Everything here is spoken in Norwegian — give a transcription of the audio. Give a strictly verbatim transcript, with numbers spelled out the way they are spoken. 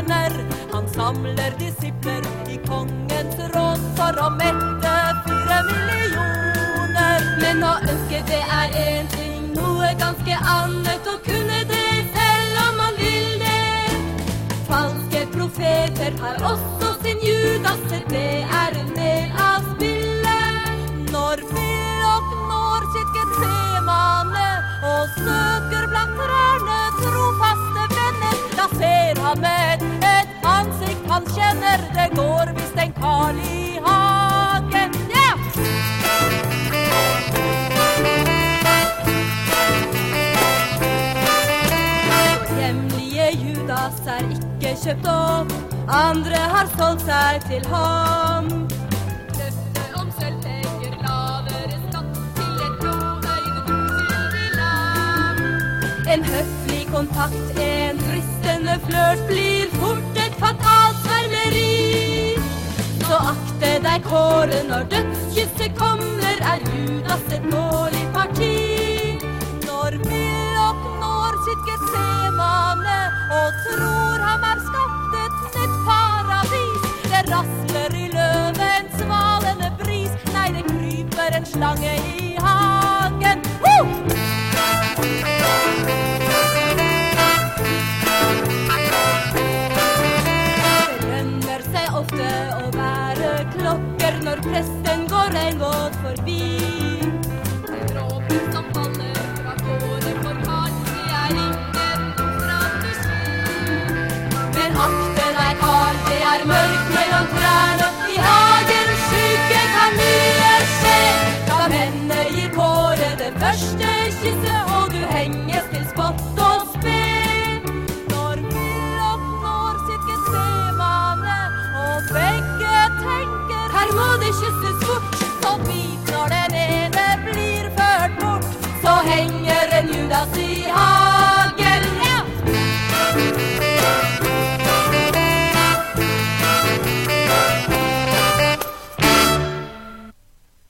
millionær. Han samler disipler i kongens råd for å mette fire millioner. Men å ønske det er en ting, noe ganske annet, å kunne det selv om man vil det. Falske profeter har også sin Judas, det er en del av spillet. Når Pilok når sitt Getsemane og søker blant trærne trofaste venner, da ser han med et ansikt han kjenner, det går visst en Karl i hagen. Ja! Så hjemlige Judas er ikke kjøpt opp, andre har solgt seg til ham. Løfte om sølvpenger, lavere skatt til et blodøynet uskyldig lam. En høflig kontakt, en fristende flørt blir fort et fatalt svermeri. Så akte deg, Kåre, når dødskysset kommer, er Judas et dårlig parti. Når Pilok når sitt Getsemane og tror han er skapt et nytt paradis, det rasler i løven svalende bris, nei, det kryper en slange i hagen. Woo! Det lønner seg ofte å være klokker når presten går en båt forbi. Det dråpen som faller fra både for Karl, det er ingen strategi. Men akte deg, Karl, det er mørkt mellom trærne, i hagen skygge kan mye skje. Da mennene gir Kåre det første kysset, og du henges til spott og spe. Når Pilok når sitt Getsemane, og begge tenker, her må det kysses fort, så biter